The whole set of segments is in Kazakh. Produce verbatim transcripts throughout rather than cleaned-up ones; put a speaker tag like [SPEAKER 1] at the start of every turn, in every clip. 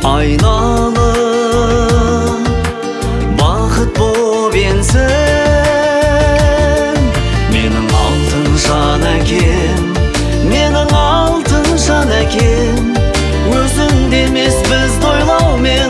[SPEAKER 1] айналы бақыт боп енсің. Менің алтын жан әкем, менің алтын жан әкем, өзіңде емес бізді ойлаумен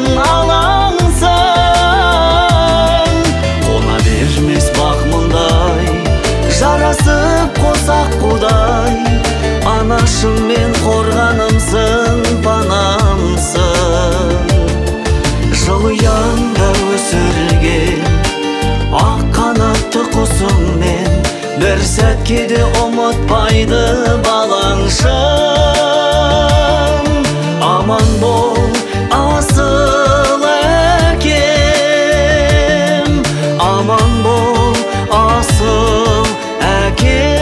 [SPEAKER 1] алаңсың. Қона бермес бақ мұндай, жарасып қосақ құдай, анашым мен қорғанымсың, панамсың. Жыл ұяңда өсірген ақ қанатты құсыңмен, бір сәтке де ұмытпайды балаңшым. Аман бол асыл әкем, аман бол асыл әкем.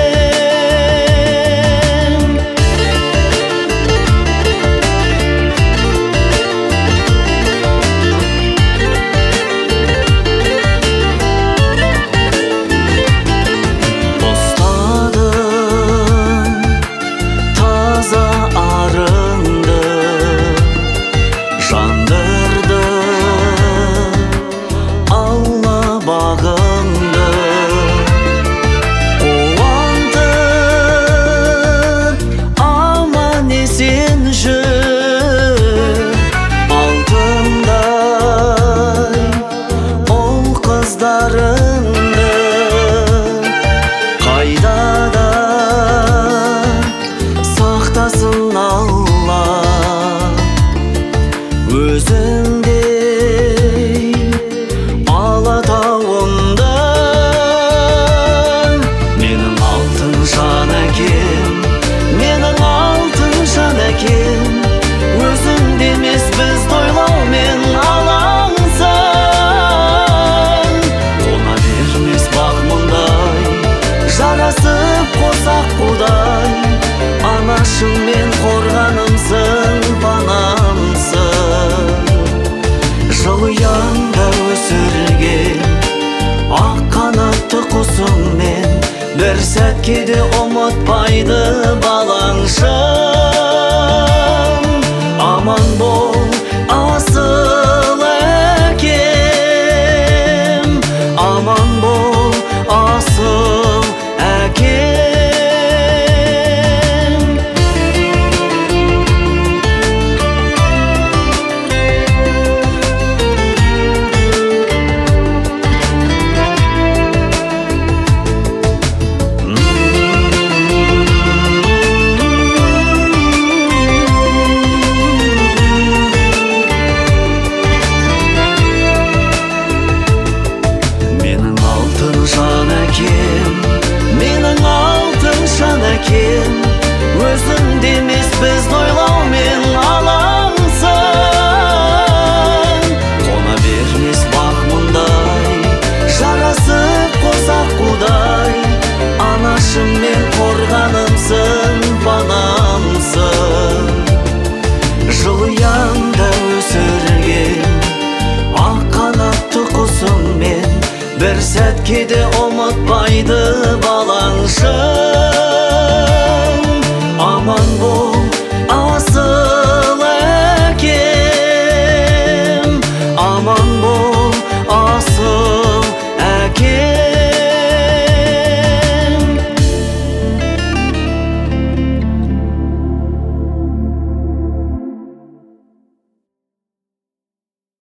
[SPEAKER 1] Қайда да сақтасын Алла, өзіңдей алатауымды. Менің алтын жан әкем, менің алтын жан әкем, өзіңде емес бізді ойлаумен алаңсың. Қона бермес бақ мұндай, жарасып қосақ құдай, анашым мен қорғанымсың, панамсың. Жыл ұяңда өсірген ақ қанатты құсыңмен, бір сәтке де ұмытпайды балаңшым. Аман бол асыл әкем, аман бол асыл әкем. Менің алтын жан әкем, менің алтын жан әкем, өзіңде емес бізді ойлаумен алаңсың. Қона бермес бақ мұндай, жарасып қосақ құдай, анашым мен қорғанымсың, панамсың. Жыл ұяңда өсірген ақ қанатты құсыңмен, бір сәтке де ұмытпайды балаңшым.